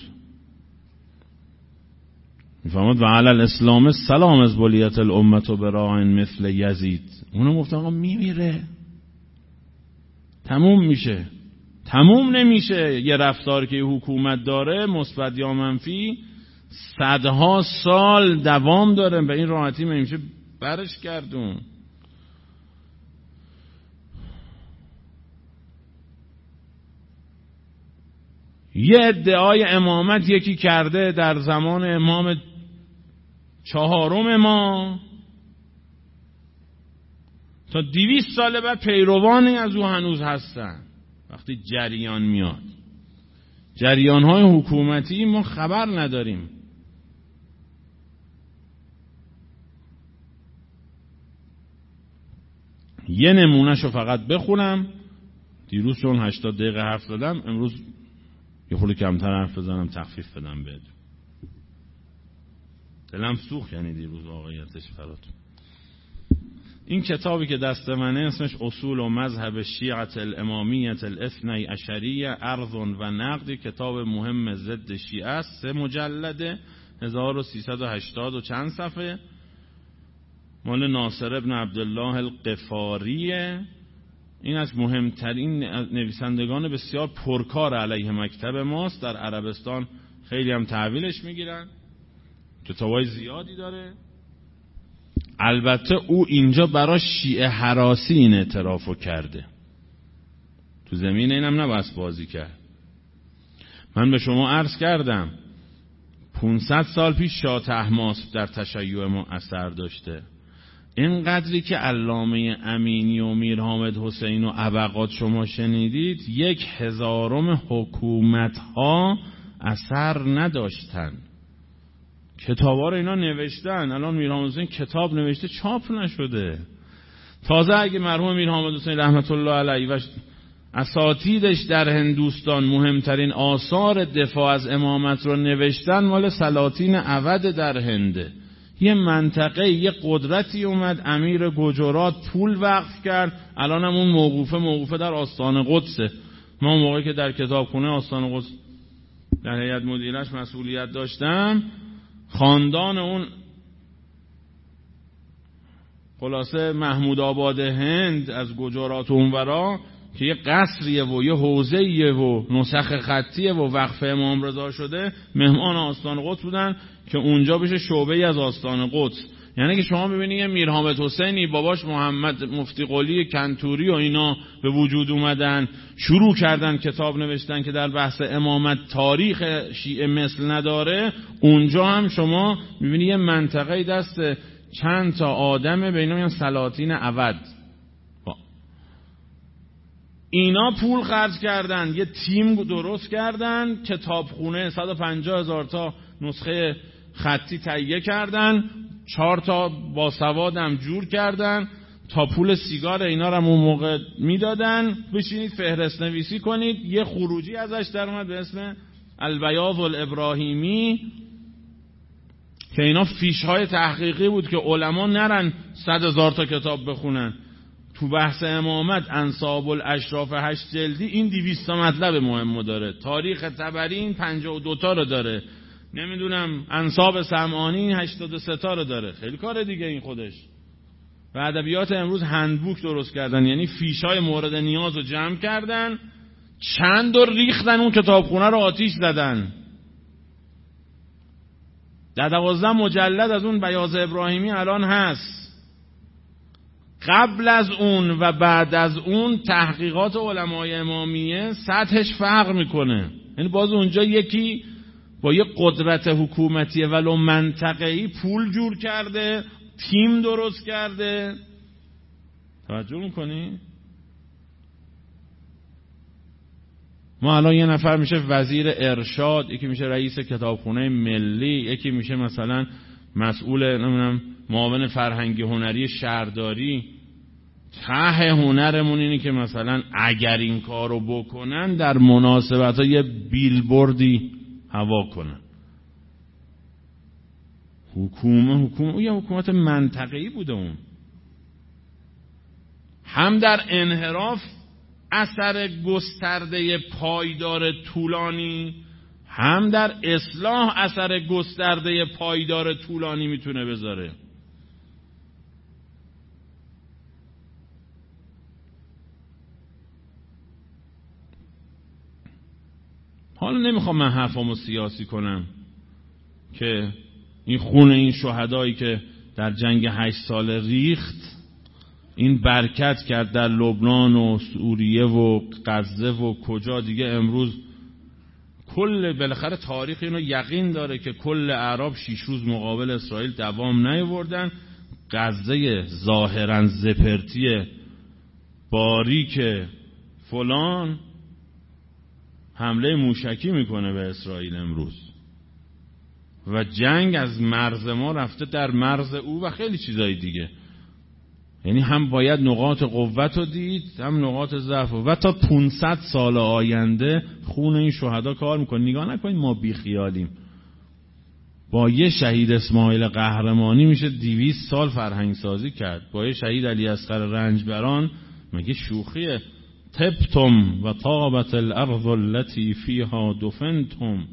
میفهمد و علی الاسلام سلام از بلیت الامت و براین مثل یزید. اونو گفتن آقا میمیره، تموم میشه. تموم نمیشه. یه رفتار که حکومت داره مثبت یا منفی صدها سال دوام داره، به این راحتی نمیشه برش گردون. یه ادعای امامت یکی کرده در زمان امام چهارم ما، تا دویست سال بعد پیروانی از او هنوز هستن. وقتی جریان میاد، جریان‌های حکومتی ما خبر نداریم. یه نمونهشو فقط بخونم. دیروز چون هشتاد دقیقه حرف زدم، امروز یه خورده کمتر حرف بزنم، تخفیف بدم بهت. دلم سوخت یعنی دیروز واقعیتش فرات. این کتابی که دست منه اسمش اصول و مذهب شیعة الامامیة الاثنی عشریه عرض و نقد، کتاب مهم ضد شیعه است. سه مجلده، هزار و سیصد و هشتاد و چند صفحه، مال ناصر ابن عبدالله القفاریه. این از مهمترین نویسندگان بسیار پرکار علیه مکتب ماست. در عربستان خیلی هم تحویلش میگیرن، کتابای زیادی داره. البته او اینجا برای شیعه هراسی این اعترافو کرده، تو زمین اینم نباید بازی کرد. من به شما عرض کردم پانصد سال پیش شاه طهماسب در تشیع ما اثر داشته. اینقدری که علامه امینی و میر حامد حسین و ابقات شما شنیدید، یک هزارم حکومت ها اثر نداشتن. کتابا رو اینا نوشتن. الان میر حامد حسین کتاب نوشته، چاپ نشده. تازه اگه مرحوم میر حامد حسین رحمت الله علیه و اساتیدش در هندوستان مهمترین آثار دفاع از امامت رو نوشتن، مال سلاطین اود در هنده. یه منطقه، یه قدرتی اومد، امیر گجرات پول وقف کرد. الان هم اون موقوفه موقوفه در آستان قدسه. ما اون موقعی که در کتابخونه آستان قدس در هیئت مدیرش مسئولیت داشتم، خاندان اون خلاصه محمود آباد هند از گجرات اونورا که یه قصریه و یه حوزه‌ایه و نسخ خطیه و وقف امام رضا شده، مهمان آستان قدس بودن که اونجا بشه شعبه‌ای از آستان قدس. یعنی که شما ببینید یه میر حامد حسینی، باباش محمد مفتی قلی کنتوری و اینا به وجود اومدن، شروع کردن کتاب نوشتن که در بحث امامت تاریخ شیعه مثل نداره. اونجا هم شما ببینید یه منطقه دست چند تا آدمه، به اینا میگن سلاطین اود. اینا پول خرج کردن، یه تیم درست کردن، کتابخونه صد و پنجاه هزار تا نسخه خطی تهیه کردن، چهار تا باسوادم جور کردن، تا پول سیگار اینا رو اون موقع میدادن. بشینید فهرست نویسی کنید. یه خروجی ازش در اومد به اسم البیاض الابراهیمی که اینا فیش های تحقیقی بود که علما نرن صد هزار تا کتاب بخونن. تو بحث امامت انساب الاشراف هشت جلدی این دویست تا مطلب مهم داره. تاریخ طبری این پنجاه و دو تا رو داره. نمیدونم انساب سمعانی هشتاد و سه تا رو داره. خیلی کار دیگه این خودش. و ادبیات امروز هندبوک درست کردن، یعنی فیشای مورد نیاز رو جمع کردن، چند و ریختن اون کتابخونه رو آتیش زدن. در دوازده مجلد از اون بیاض ابراهیمی الان هست. قبل از اون و بعد از اون تحقیقات علمای امامیه سطحش فرق میکنه. یعنی باز اونجا یکی با یه قدرت حکومتی ولو منطقه‌ای پول جور کرده، تیم درست کرده. توجه میکنی؟ ما الان یه نفر میشه وزیر ارشاد، یکی میشه رئیس کتابخونه ملی، یکی میشه مثلا مسئول نمیدونم معاون فرهنگی هنری شهرداری. ته هنرمون اینه که مثلا اگر این کارو بکنن در مناسبت ها یه بیلبوردی هوا کنن. حکومت حکومت یه حکومت منطقه‌ای بوده. اون هم در انحراف اثر گسترده پایدار طولانی، هم در اصلاح اثر گسترده پایدار طولانی میتونه بذاره. حالا نمیخوام من حرفامو سیاسی کنم که این خون این شهدایی که در جنگ هشت سال ریخت، این برکت کرد در لبنان و سوریه و غزه و کجا دیگه، امروز کل بالاخره تاریخ اینو یقین داره که کل اعراب شیش روز مقابل اسرائیل دوام نیاوردن. غزه ظاهرا زپرتی باریک فلان حمله موشکی میکنه به اسرائیل امروز و جنگ از مرز ما رفته در مرز او و خیلی چیزای دیگه. یعنی هم باید نقاط قوت رو دید هم نقاط ضعف و تا پانصد سال آینده خون این شهدا کار میکنه. نگاه نکنید ما بی خیالیم. با یه شهید اسماعیل قهرمانی میشه دویست سال فرهنگ سازی کرد. با یه شهید علی اصغر رنجبران مگه شوخیه؟ تبتم و طابت الارض التي فيها دفنتم.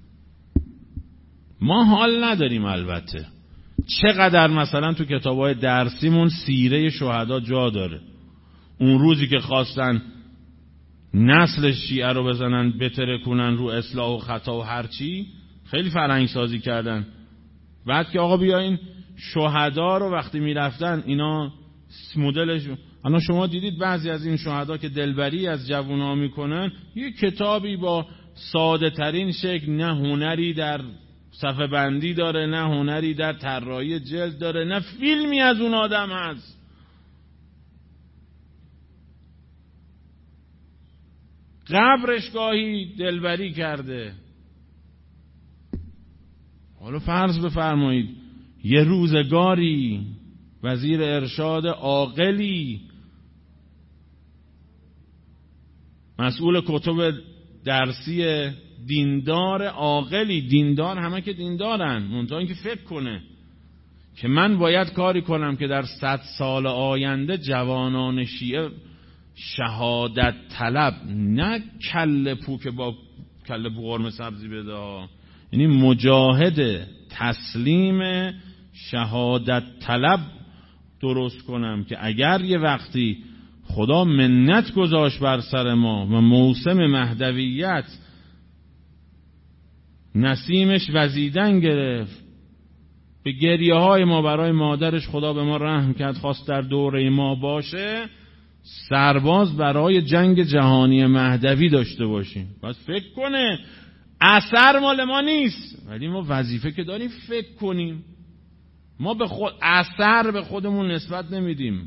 ما حال نداریم. البته چقدر مثلا تو کتابای درسیمون سیره شهدا جا داره. اون روزی که خواستن نسل شیعه رو بزنن بترکونن رو اصلاح و خطا و هرچی، خیلی فرهنگ سازی کردن. بعد که آقا بیاین شهدا رو وقتی میرفتن اینا مدلش، الان شما دیدید بعضی از این شهدا که دلبری از جوونا میکنن یه کتابی با ساده ترین شکل، نه هنری در صفحه بندی داره، نه هنری در طراحی جلد داره، نه فیلمی از اون آدم هست. قبرش گاهی دلبری کرده. حالا فرض بفرمایید یه روزگاری وزیر ارشاد عاقلی مسئول کتب درسی دیندار عاقلی، دیندار همه که دیندارن، منتها اینکه فکر کنه که من باید کاری کنم که در صد سال آینده جوانان شیعه شهادت طلب، نه کله پو که با کله پو قرمه سبزی بده، یعنی مجاهد تسلیم شهادت طلب درست کنم که اگر یه وقتی خدا منت گذاشت بر سر ما و موسم مهدویت نسیمش وزیدن گرفت، به گریه های ما برای مادرش خدا به ما رحم کرد، خواست در دوره ما باشه، سرباز برای جنگ جهانی مهدوی داشته باشیم. باید فکر کنه. اثر مال ما نیست، ولی ما وظیفه که داریم فکر کنیم. ما به خود اثر به خودمون نسبت نمیدیم.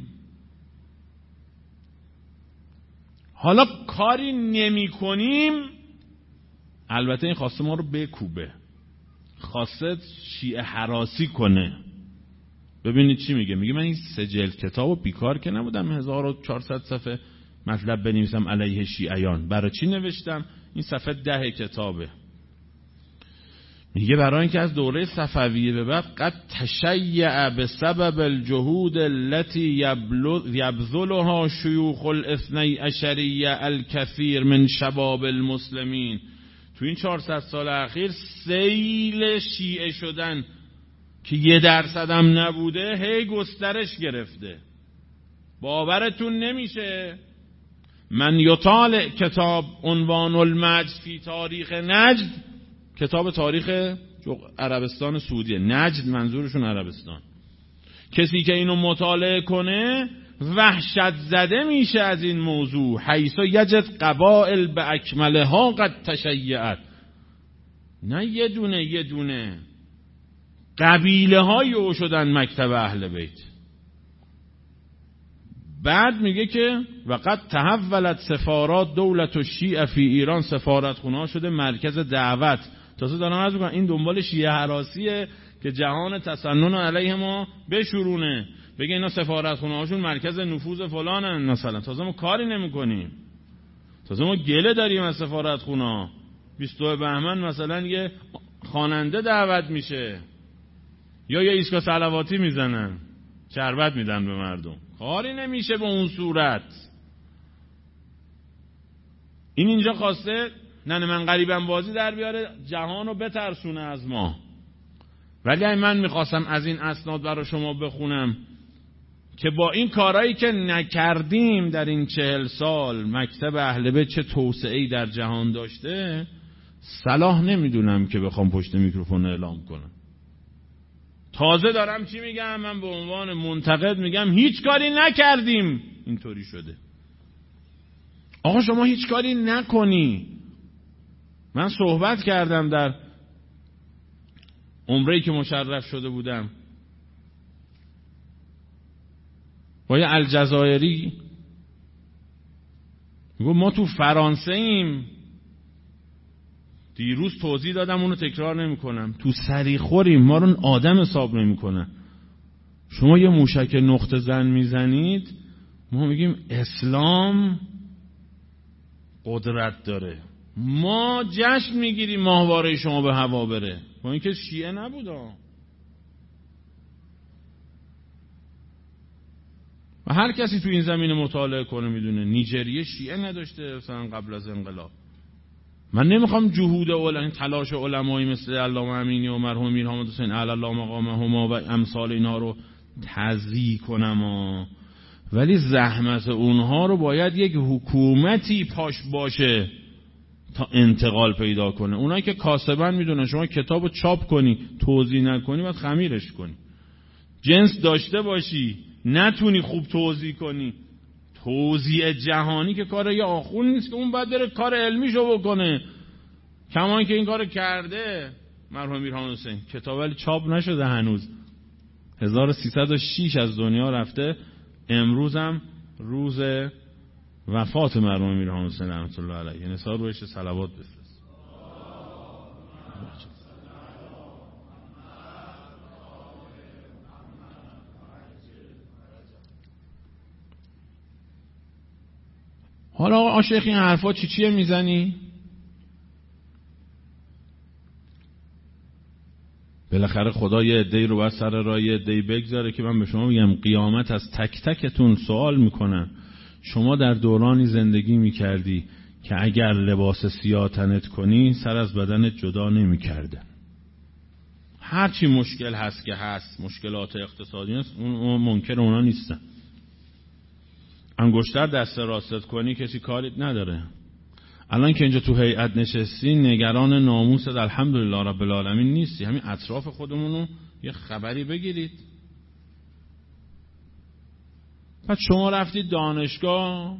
حالا کاری نمی کنیم، البته این خواسته ما رو بکوبه، خواسته شیعه هراسی کنه. ببینید چی میگه. میگه من این سه جلد کتابو بیکار که نبودم هزار و چهارصد صفحه مطلب بنویسم علیه شیعیان. برای چی نوشتم؟ این صفحه ده کتابه. میگه برای اینکه از دوره صفویه به بعد قد تشیع بسبب الجهود التي یبذلها شیوخ الاثنی عشریه الکثیر من شباب المسلمین. تو این چهارصد سال اخیر سیل شیعه شدن که یه درصد هم نبوده هی گسترش گرفته. باورتون نمیشه. من یطالع کتاب عنوان المجد فی تاریخ نجد، کتاب تاریخ عربستان سعودیه، نجد منظورشون عربستان، کسی که اینو مطالعه کنه وحشت زده میشه از این موضوع. حیث یجد قبائل به اکملها قد تشیعت، نه یه دونه یه دونه قبیله های او شدن مکتب اهل بیت. بعد میگه که وقد تحولت سفارات دولت و شیعه فی ایران، سفارت خونه ها شده مرکز دعوت. تازه دارم عرض میکنم این دنبال شیعه هراسیه که جهان تسنن علیه ما بشورونه، بگه اینا سفارت خونه هاشون مرکز نفوذ فلانن مثلا. تازه ما کاری نمی کنیم، تازه ما گله داریم از سفارت خونه ها. بیست و دو بهمن مثلا یه خواننده دعوت میشه یا یه ایستگاه صلواتی میزنن، شربت میدن به مردم. کاری نمیشه به اون صورت. این اینجا خواسته نه من غریبم بازی در بیاره، جهان رو بترسونه از ما. ولی اگه من میخواستم از این اسناد برای شما بخونم که با این کارهایی که نکردیم در این چهل سال مکتب اهل بیت چه توسعه‌ای در جهان داشته، صلاح نمیدونم که بخوام پشت میکروفون اعلام کنم. تازه دارم چی میگم؟ من به عنوان منتقد میگم هیچ کاری نکردیم اینطوری شده. آقا شما هیچ کاری نکنی من صحبت کردم در عمره‌ای که مشرف شده بودم با یه الجزایری، میگو ما تو فرانسه ایم. دیروز توضیح دادم، اونو تکرار نمی کنم. تو سری خوریم، ما رو آدم حساب نمی کنن. شما یه موشک نقطه زن میزنید، ما میگیم اسلام قدرت داره. ما جشن میگیریم ماهواره شما به هوا بره، با اینکه شیعه نبودا. و هر کسی تو این زمینه مطالعه کنه میدونه نیجریه شیعه نداشته مثلا قبل از انقلاب. من نمیخوام جهود علمای تلاش علمایی مثل علامه امینی و مرحوم میر حامد حسین علی الله مقامهما و امثال اینا رو تضییع کنم، ولی زحمت اونها رو باید یک حکومتی پاش باشه تا انتقال پیدا کنه. اونایی که کاسبن میدونن شما کتابو چاپ کنی توضیح نکنی باید خمیرش کنی. جنس داشته باشی نتونی خوب توضیح کنی، توزیع جهانی که کار یه آخون نیست که اون باید بره کار علمیشو بکنه. کمان که این کار کرده مرحوم میر حامد حسین، کتاب ولی چاپ نشده هنوز. هزار و سیصد و شش از دنیا رفته، امروز هم روز وفات مرحوم میر حامد حسین رحمت الله علیه. نثار رویش صلوات بفرست. حالا آقا شیخ این حرفا چی چیه میزنی؟ بالاخره خدا یه عده‌ای رو بر سر راه یه عده‌ای بگذاره که من به شما میگم قیامت از تک تکتون سوال میکنن. شما در دورانی زندگی میکردی که اگر لباس سیاه تنت کنی سر از بدنت جدا نمیکردن. هرچی مشکل هست که هست، مشکلات اقتصادی هست، اون منکر اونا نیستن. انگشتر دست راستت کنی کسی کاریت نداره. الان که اینجا تو هیئت نشستی نگران ناموست الحمدلله رب العالمین نیستی، همین اطراف خودمونو یه خبری بگیرید. پس شما رفتید دانشگاه،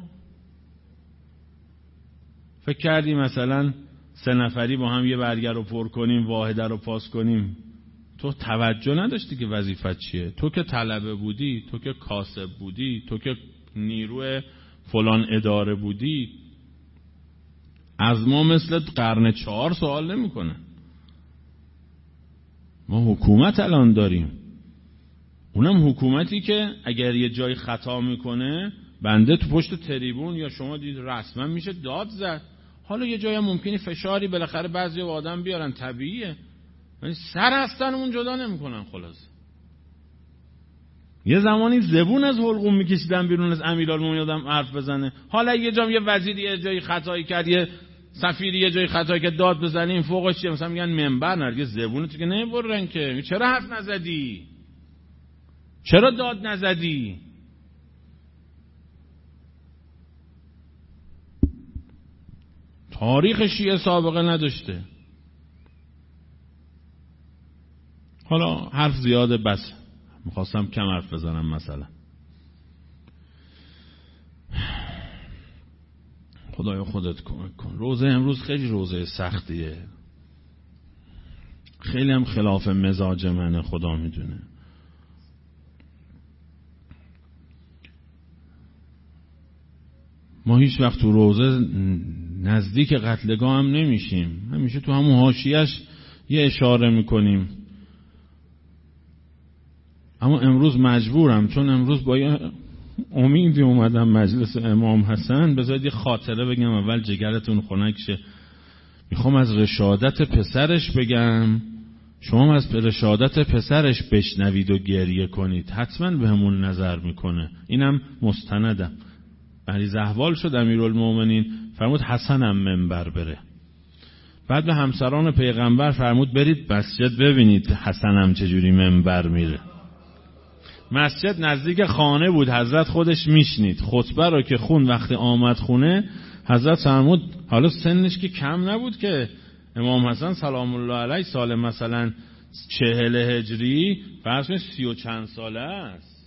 فکر کردی مثلا سه نفری با هم یه برگر رو پر کنیم واحده رو پاس کنیم. تو توجه نداشتی که وظیفت چیه. تو که طلبه بودی، تو که کاسب بودی، تو که نیروی فلان اداره بودی، از ما مثل قرن چهار سوال نمی کنه. ما حکومت الان داریم، اونم حکومتی که اگر یه جای خطا میکنه بنده تو پشت تریبون یا شما دید رسما میشه داد زد. حالا یه جایی ممکنی فشاری بالاخره بعضی آدم بیارن، طبیعیه، ولی سر هستن اون جدا نمیکنن. خلاص یه زمانی زبون از حلقوم میکشیدن بیرون از امیرالمومنین آدم حرف بزنه. حالا یه جام یه وزیری یه جایی خطایی کرد، یه سفیری یه جایی خطایی کرد، داد بزنیم فوقش چیه مثلا میگن منبر نرگه زبونت که نمیبرن که. چرا حرف نزدی؟ چرا داد نزدی؟ تاریخ شیعه سابقه نداشته. حالا حرف زیاده بس، میخواستم کم حرف بزنم. مثلا خدایا خودت کمک کن. روزه امروز خیلی روزه سختیه، خیلی هم خلاف مزاج منه، خدا میدونه. ما هیچ وقت تو روزه نزدیک قتلگاه هم نمیشیم، همیشه تو همون حاشیه‌اش یه اشاره میکنیم. اما امروز مجبورم، چون امروز با یه امیدی اومدم مجلس امام حسن. بذارید یه خاطره بگم اول جگرتون خنک شه. میخوام از رشادت پسرش بگم، شما از رشادت پسرش بشنوید و گریه کنید، حتما به همون نظر میکنه. اینم مستندم. علی احوال شد امیرالمومنین فرمود حسنم منبر بره. بعد به همسران پیغمبر فرمود برید مسجد ببینید حسنم چجوری منبر میره. مسجد نزدیک خانه بود، حضرت خودش میشنید خطبه رو که خون. وقتی آمد خونه حضرت فرمود، حالا سنش که کم نبود که امام حسن سلام الله علیه سال مثلا چهل هجری فرض کنید سی و چند ساله است.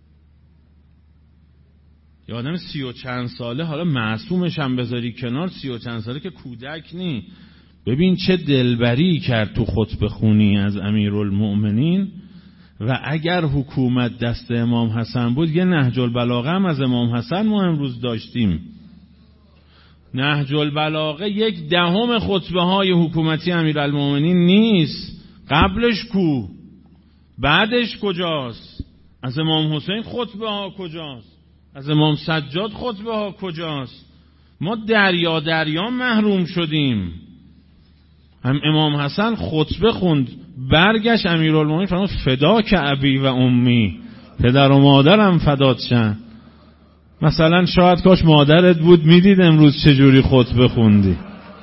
یه آدم سی و چند ساله، حالا معصومش هم بذاری کنار، سی و چند ساله که کودک نی. ببین چه دلبری کرد تو خطبه خونی از امیرالمؤمنین. و اگر حکومت دست امام حسن بود، یه نهج البلاغه هم از امام حسن ما امروز داشتیم. نهج البلاغه یک دهم خطبه های حکومتی امیرالمؤمنین نیست. قبلش کو؟ بعدش کجاست؟ از امام حسین خطبه ها کجاست؟ از امام سجاد خطبه ها کجاست؟ ما دریا دریا محروم شدیم. هم امام حسن خطبه خوند، برگشت امیرالمومنین فرمود فدا که ابی و امی، پدر و مادرم فدات شن. مثلا شاید کاش مادرت بود میدید امروز چجوری خطبه خوندی.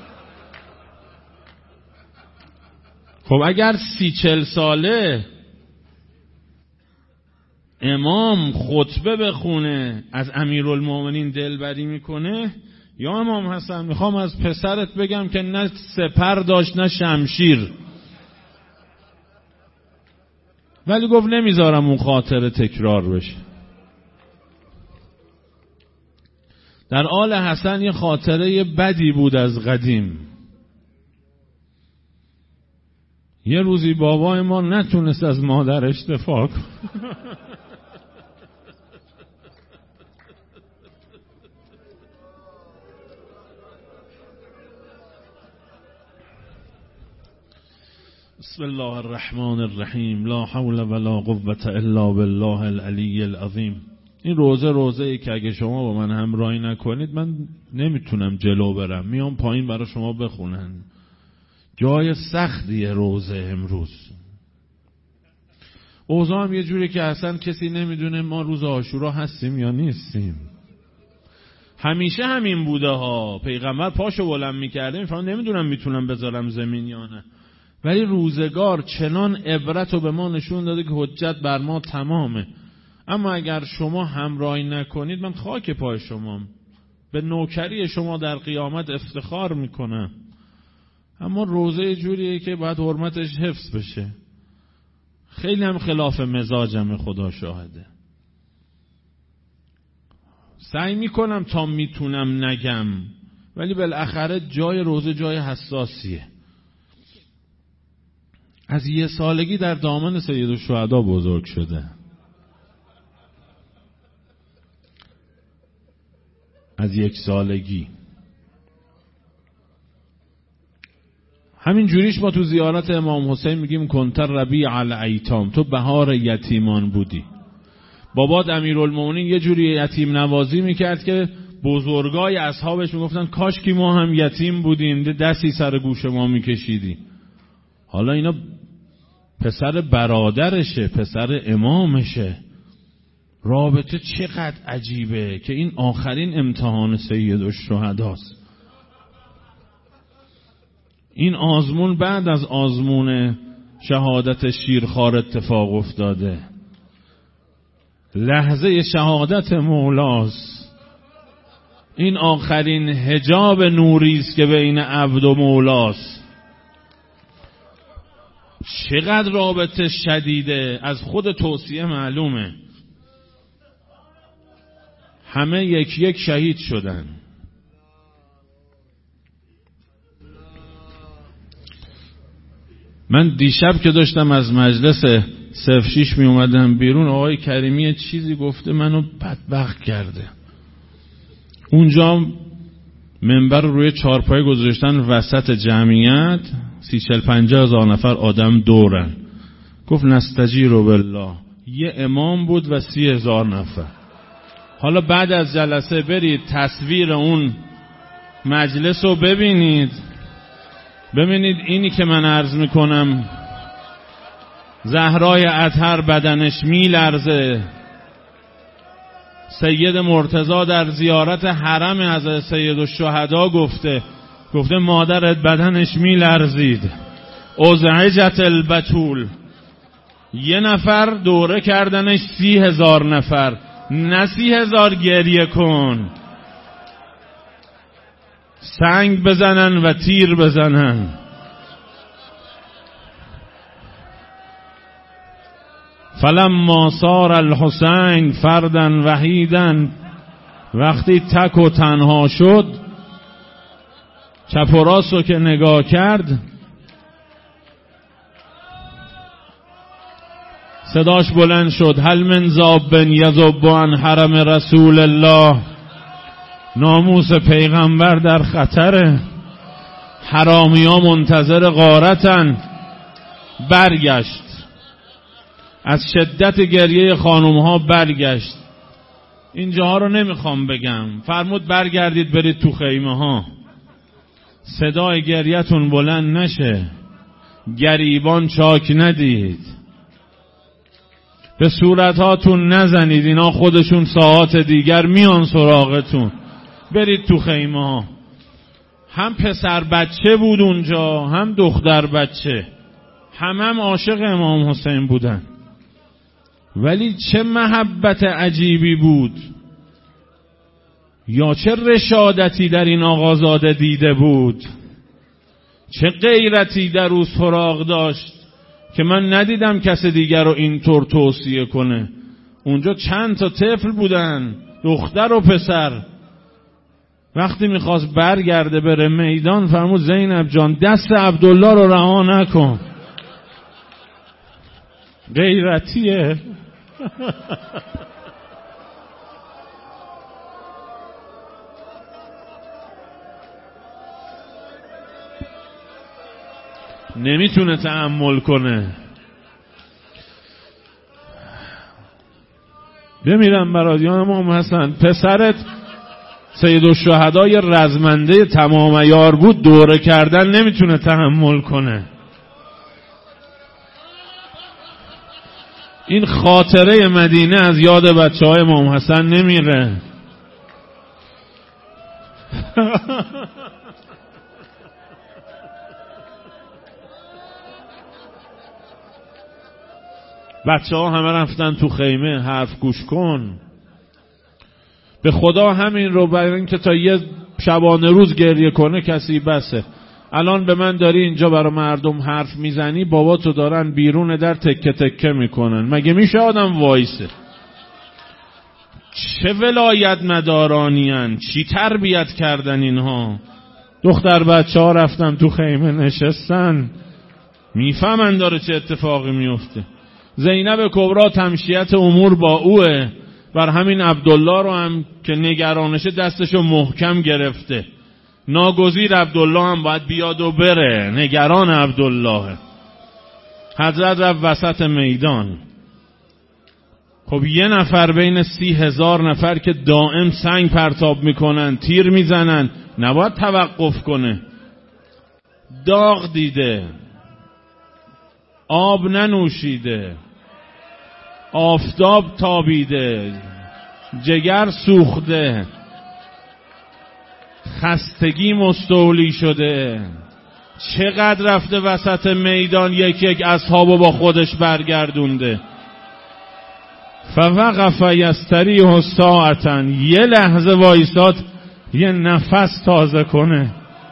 خب اگر سی چل ساله امام خطبه بخونه از امیرالمومنین دلبری میکنه، یا امام حسن میخوام از پسرت بگم که نه سپر داشت نه شمشیر، ولی گفت نمیذارم اون خاطره تکرار بشه. در آل حسن یه خاطره بدی بود از قدیم. یه روزی بابای ما نتونست از مادرش دفاع کنه. بسم الله الرحمن الرحیم. لا حول ولا قوة الا بالله العلی العظیم. این روزه روزه ای که اگه شما با من همراهی نکنید من نمیتونم جلو برم، میام پایین برای شما بخونن. جای سختیه روزه امروز. اوضاع هم یه جوری که اصلا کسی نمیدونه ما روز عاشورا هستیم یا نیستیم. همیشه همین بوده ها. پیغمبر پاشو بلند میکرده میفهمم نمیدونم میتونم بذارم زمین یا نه، ولی روزگار چنان عبرت رو به ما نشون داده که حجت بر ما تمامه. اما اگر شما همراهی نکنید من خاک پای شمام، به نوکری شما در قیامت افتخار میکنم. اما روزه جوریه که باید حرمتش حفظ بشه. خیلی هم خلاف مزاجم، خدا شاهده. سعی میکنم تا میتونم نگم، ولی بالاخره جای روزه جای حساسیه. از یه سالگی در دامن سیدالشهدا بزرگ شده. از یک سالگی. همین جوریش ما تو زیارت امام حسین میگیم کنتر ربیع الایتام، تو بهار یتیمان بودی. بابات امیرالمومنین یه جوری یتیم نوازی میکرد که بزرگای اصحابش میگفتن کاش که ما هم یتیم بودیم، دستی سر گوش ما میکشیدی. حالا اینا پسر برادرشه، پسر امامشه. رابطه چقدر عجیبه که این آخرین امتحان سیدالشهداست. این آزمون بعد از آزمون شهادت شیرخوار اتفاق افتاده. لحظه شهادت مولاست. این آخرین حجاب نوریست که بین عبد و مولاست. چقدر رابطه شدیده، از خود توصیه معلومه. همه یک یک شهید شدن. من دیشب که داشتم از مجلس صف شیش می اومدم بیرون، آقای کریمی چیزی گفته منو بدبخت کرده. اونجا منبر روی چارپای گذاشتن وسط جمعیت، سی چل پنجاه هزار نفر آدم دورن. گفت نستجیر بالله. یه امام بود و سی هزار نفر. حالا بعد از جلسه برید تصویر اون مجلس رو ببینید، ببینید اینی که من عرض میکنم. زهرای اطهر بدنش میلرزه. سید مرتضی در زیارت حرم حضرت سیدالشهدا گفته گفته مادرت بدنش میلرزید. ازعجت البتول. یه نفر دوره کردنش سی هزار نفر. نه سی هزار گریه کن، سنگ بزنن و تیر بزنن. فلما صار الحسین فردن وحیدن، وقتی تک و تنها شد چپ و راست رو که نگاه کرد، صداش بلند شد: هل من ذاب یذب عن حرم رسول الله. ناموس پیغمبر در خطره، حرامی ها منتظر غارتن. برگشت، از شدت گریه خانوم ها برگشت. اینجاها رو نمیخوام بگم، فرمود برگردید برید تو خیمه ها، صدای گریتون بلند نشه، گریبان چاک ندید، به صورتاتون نزنید، اینا خودشون ساعات دیگر میان سراغتون، برید تو خیمه ها. هم پسر بچه بود اونجا، هم دختر بچه، هم هم عاشق امام حسین بودن. ولی چه محبت عجیبی بود، یا چه رشادتی در این آقازاده دیده بود، چه غیرتی در او سراغ داشت که من ندیدم کس دیگر رو اینطور توصیه کنه. اونجا چند تا طفل بودن، دختر و پسر. وقتی میخواست برگرده بره میدان، فرمود زینب جان دست عبدالله رو رها نکن. غیرتیه. نمیتونه تحمل کنه. بمیرم برادیان امام حسن، پسرت سید الشهدای رزمنده تمام عیار بود، دوره کردن نمیتونه تحمل کنه. این خاطره مدینه از یاد بچه های امام حسن نمیره. بچه ها همه رفتن تو خیمه. حرف گوش کن، به خدا همین رو برای این که تا یه شبانه روز گریه کنه کسی بسه. الان به من داری اینجا برای مردم حرف میزنی، بابا تو دارن بیرون در تکه تکه میکنن. مگه میشه آدم وایسه؟ چه ولایت مدارانیان، چی تربیت کردن اینها. دختر بچه ها رفتن تو خیمه نشستن، میفهمن داره چه اتفاقی میفته. زینب کبرا تمشیت امور با اوه، بر همین عبدالله رو هم که نگرانشه دستشو محکم گرفته. ناگزیر عبدالله هم باید بیاد و بره، نگران عبدالله. حضرت رفت وسط میدان. خب یه نفر بین سی هزار نفر که دائم سنگ پرتاب میکنن، تیر میزنن، نباید توقف کنه. داغ دیده، آب ننوشیده، آفتاب تابیده، جگر سوخته، خستگی مستولی شده، چقدر رفته وسط میدان یک یک اصحابو با خودش برگردونده. فوقف یستریح ساعتن، یه لحظه وایساد یه نفس تازه کنه.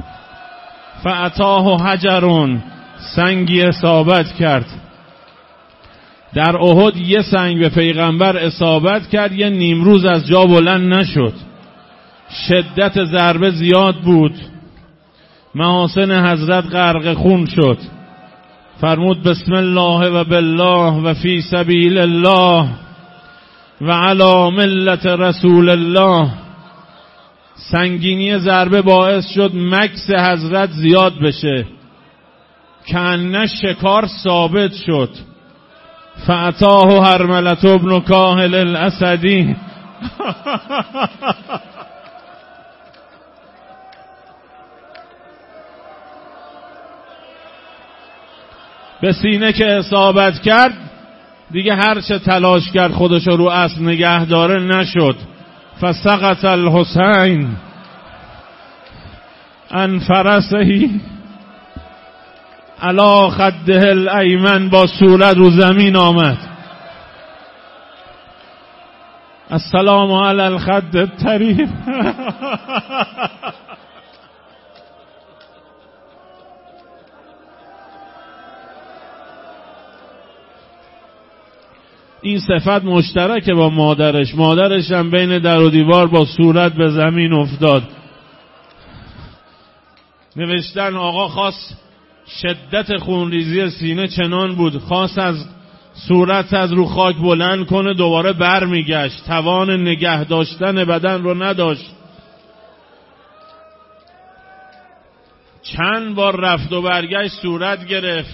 فاتاه حجرون، سنگی اصابت کرد. در احد یه سنگ به پیغمبر اصابت کرد، یه نیمروز از جا بلند نشد. شدت ضربه زیاد بود، محاسن حضرت غرق خون شد. فرمود بسم الله و بالله و فی سبیل الله و علی ملت رسول الله. سنگینی ضربه باعث شد مکث حضرت زیاد بشه، کأنه شکار ثابت شد. فاتاه هرملة ابن کاهل الاسدی. به سینه که اصابت کرد، دیگه هر چه تلاش کرد خودش رو اسب نگه داره نشد. فسقط الحسین عن فرسه علی خده الایمن، با صورت رو زمین آمد. السلام علی الخد الطریب. این صفت مشترکه با مادرش. مادرش هم بین در و دیوار با صورت به زمین افتاد. نوشتن آقا خواست، شدت خونریزی سینه چنان بود خواست از صورت از رو خاک بلند کنه، دوباره بر میگشت، توان نگه داشتن بدن رو نداشت. چند بار رفت و برگشت صورت گرفت.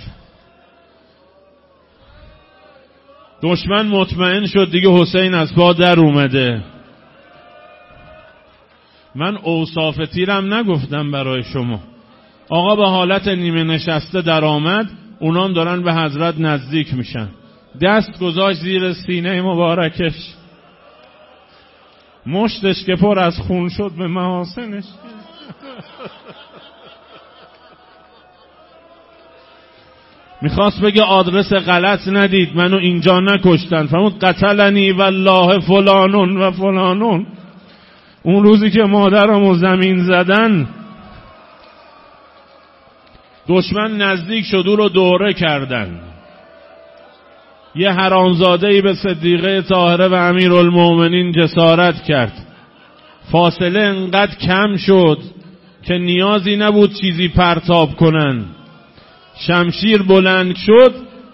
دشمن مطمئن شد دیگه حسین از پا در اومده. من اوصاف تیرم نگفتم برای شما. آقا به حالت نیمه نشسته در آمد، اونام دارن به حضرت نزدیک میشن. دست گذاشت زیر سینه مبارکش، مشتش که پر از خون شد به محاسنش. میخواست بگه آدرس غلط ندید، منو اینجا نکشتن. فرمود قتلنی والله فلانون و فلانون. اون روزی که مادرمو زمین زدن، دشمن نزدیک شد، او رو دوره کردن. یه حرامزاده‌ای به صدیقه طاهره و امیرالمومنین جسارت کرد. فاصله انقدر کم شد که نیازی نبود چیزی پرتاب کنن. شمشیر بلند شد.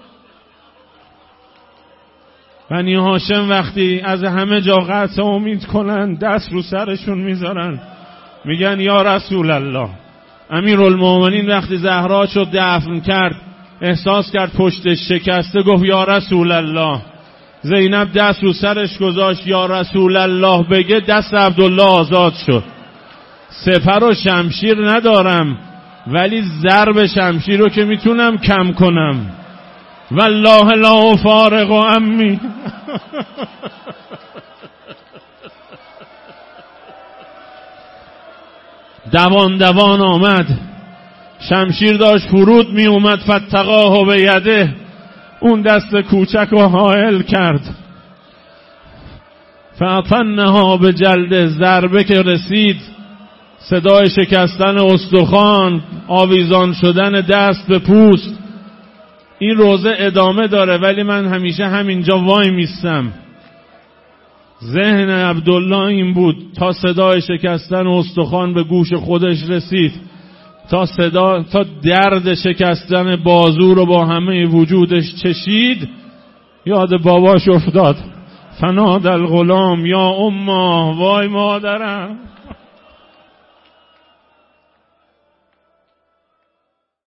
بنی هاشم وقتی از همه جا قطع امید کنن، دست رو سرشون میذارن، میگن یا رسول الله. امیرالمومنین وقتی زهرا شد دفن کرد، احساس کرد پشتش شکسته، گفت یا رسول الله. زینب دست رو سرش گذاشت، یا رسول الله بگه دست عبدالله آزاد شد. سپر و شمشیر ندارم، ولی ضرب شمشیر رو که میتونم کم کنم. والله لا فارق و امی. دوان دوان آمد، شمشیر داشت فرود می اومد، فتقاه به یده، اون دست کوچک رو حائل کرد. فاطنها به جلد، ضربه که رسید، صدای شکستن استخوان، آویزان شدن دست به پوست. این روزه ادامه داره، ولی من همیشه همینجا وای میستم. ذهن عبدالله این بود تا صدای شکستن استخوان به گوش خودش رسید، تا صدا تا درد شکستن بازو رو با همه وجودش چشید، یاد باباش افتاد. فناد الغلام یا اما، وای مادرم.